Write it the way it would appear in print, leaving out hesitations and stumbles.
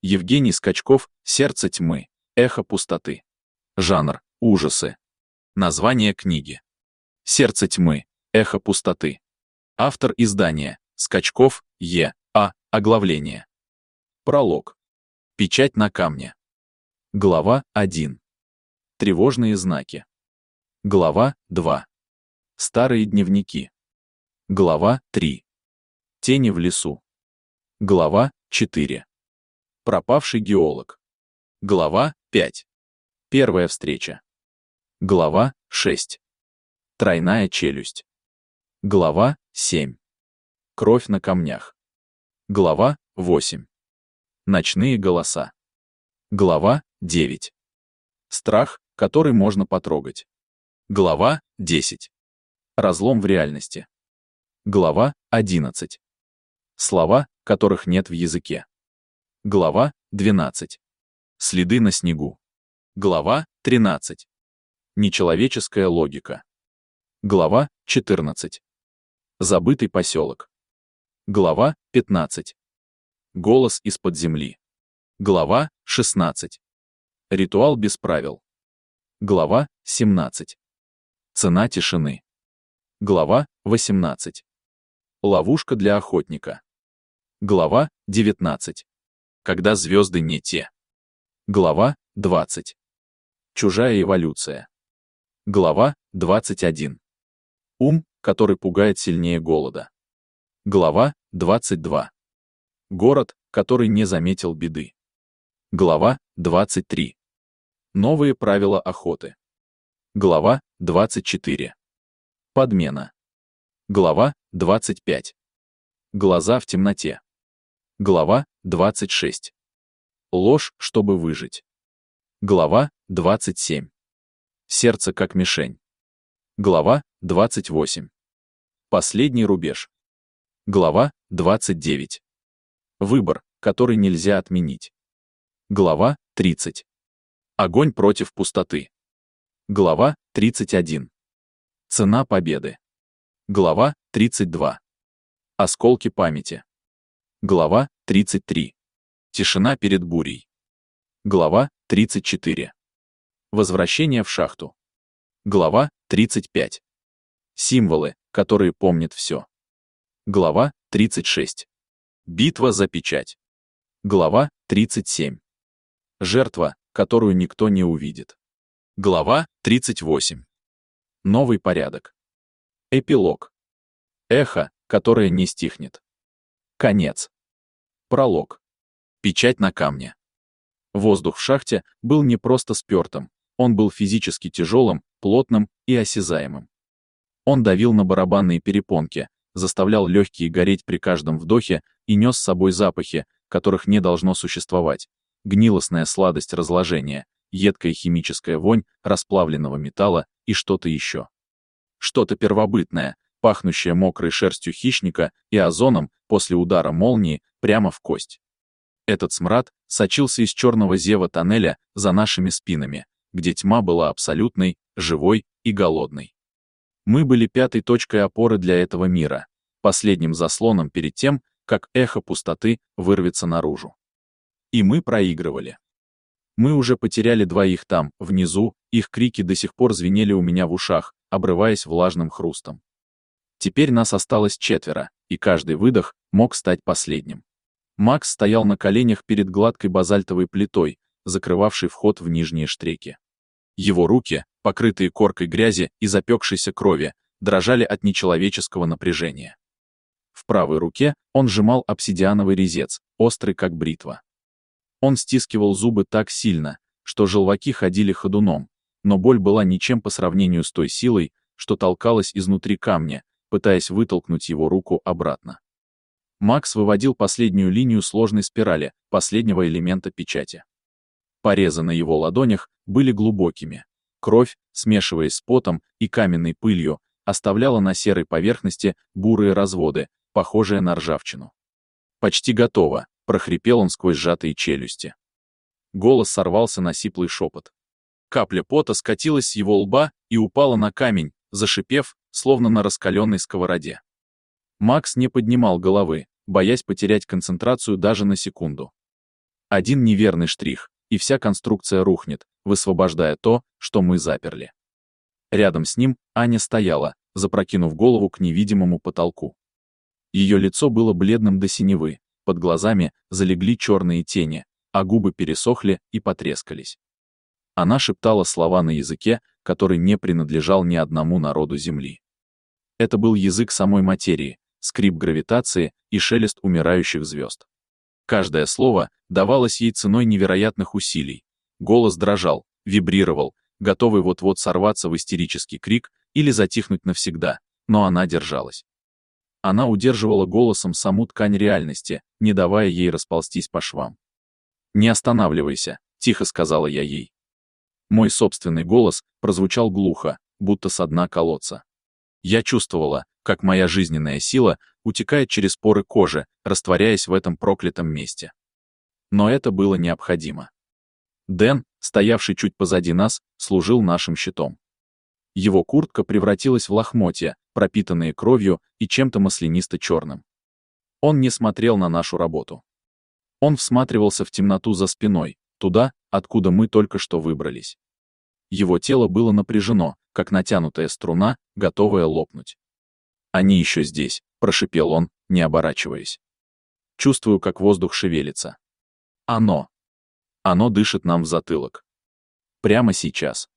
Евгений Скачков «Сердце тьмы. Эхо пустоты». Жанр – ужасы. Название книги. «Сердце тьмы. Эхо пустоты». Автор издания – Скачков Е.А. Оглавление. Пролог. Печать на камне. Глава 1. Тревожные знаки. Глава 2. Старые дневники. Глава 3. Тени в лесу. Глава 4. Пропавший геолог. Глава 5. Первая встреча. Глава 6. Тройная челюсть. Глава 7. Кровь на камнях. Глава 8. Ночные голоса. Глава 9. Страх, который можно потрогать. Глава 10. Разлом в реальности. Глава 11. Слова, которых нет в языке. Глава 12. Следы на снегу. Глава 13. Нечеловеческая логика. Глава 14. Забытый поселок. Глава 15. Голос из-под земли. Глава 16. Ритуал без правил. Глава 17. Цена тишины. Глава 18. Ловушка для охотника. Глава 19. Когда звезды не те. Глава 20. Чужая эволюция. Глава 21. Ум, который пугает сильнее голода. Глава 22. Город, который не заметил беды. Глава 23. Новые правила охоты. Глава 24. Подмена. Глава 25. Глаза в темноте. Глава 26. Ложь, чтобы выжить. Глава 27. Сердце как мишень. Глава 28. Последний рубеж. Глава 29. Выбор, который нельзя отменить. Глава 30. Огонь против пустоты. Глава 31. Цена победы. Глава 32. Осколки памяти. Глава 33. Тишина перед бурей. Глава 34. Возвращение в шахту. Глава 35. Символы, которые помнят все. Глава 36. Битва за печать. Глава 37. Жертва, которую никто не увидит. Глава 38. Новый порядок. Эпилог. Эхо, которое не стихнет. Конец. Пролог. Печать на камне. Воздух в шахте был не просто спёртым, он был физически тяжелым, плотным и осязаемым. Он давил на барабанные перепонки, заставлял легкие гореть при каждом вдохе и нес с собой запахи, которых не должно существовать. Гнилостная сладость разложения, едкая химическая вонь расплавленного металла и что-то еще. Что-то первобытное, пахнущее мокрой шерстью хищника и озоном после удара молнии прямо в кость. Этот смрад сочился из черного зева тоннеля за нашими спинами, где тьма была абсолютной, живой и голодной. Мы были пятой точкой опоры для этого мира, последним заслоном перед тем, как эхо пустоты вырвется наружу. И мы проигрывали. Мы уже потеряли двоих там, внизу, их крики до сих пор звенели у меня в ушах, обрываясь влажным хрустом. Теперь нас осталось 4, и каждый выдох мог стать последним. Макс стоял на коленях перед гладкой базальтовой плитой, закрывавшей вход в нижние штреки. Его руки, покрытые коркой грязи и запекшейся крови, дрожали от нечеловеческого напряжения. В правой руке он сжимал обсидиановый резец, острый как бритва. Он стискивал зубы так сильно, что желваки ходили ходуном, но боль была ничем по сравнению с той силой, что толкалась изнутри камня, пытаясь вытолкнуть его руку обратно. Макс выводил последнюю линию сложной спирали, последнего элемента печати. Порезы на его ладонях были глубокими. Кровь, смешиваясь с потом и каменной пылью, оставляла на серой поверхности бурые разводы, похожие на ржавчину. «Почти готово», — прохрипел он сквозь сжатые челюсти. Голос сорвался на сиплый шепот. Капля пота скатилась с его лба и упала на камень, зашипев, словно на раскаленной сковороде. Макс не поднимал головы, боясь потерять концентрацию даже на секунду. Один неверный штрих, и вся конструкция рухнет, высвобождая то, что мы заперли. Рядом с ним Аня стояла, запрокинув голову к невидимому потолку. Ее лицо было бледным до синевы, под глазами залегли черные тени, а губы пересохли и потрескались. Она шептала слова на языке, который не принадлежал ни одному народу Земли. Это был язык самой материи, скрип гравитации и шелест умирающих звезд. Каждое слово давалось ей ценой невероятных усилий. Голос дрожал, вибрировал, готовый вот-вот сорваться в истерический крик или затихнуть навсегда, но она держалась. Она удерживала голосом саму ткань реальности, не давая ей расползтись по швам. «Не останавливайся», — тихо сказала я ей. Мой собственный голос прозвучал глухо, будто со дна колодца. Я чувствовала, как моя жизненная сила утекает через поры кожи, растворяясь в этом проклятом месте. Но это было необходимо. Дэн, стоявший чуть позади нас, служил нашим щитом. Его куртка превратилась в лохмотья, пропитанные кровью и чем-то маслянисто-черным. Он не смотрел на нашу работу. Он всматривался в темноту за спиной, туда, откуда мы только что выбрались. Его тело было напряжено, как натянутая струна, готовая лопнуть. «Они еще здесь», — прошипел он, не оборачиваясь. Чувствую, как воздух шевелится. Оно дышит нам в затылок. Прямо сейчас.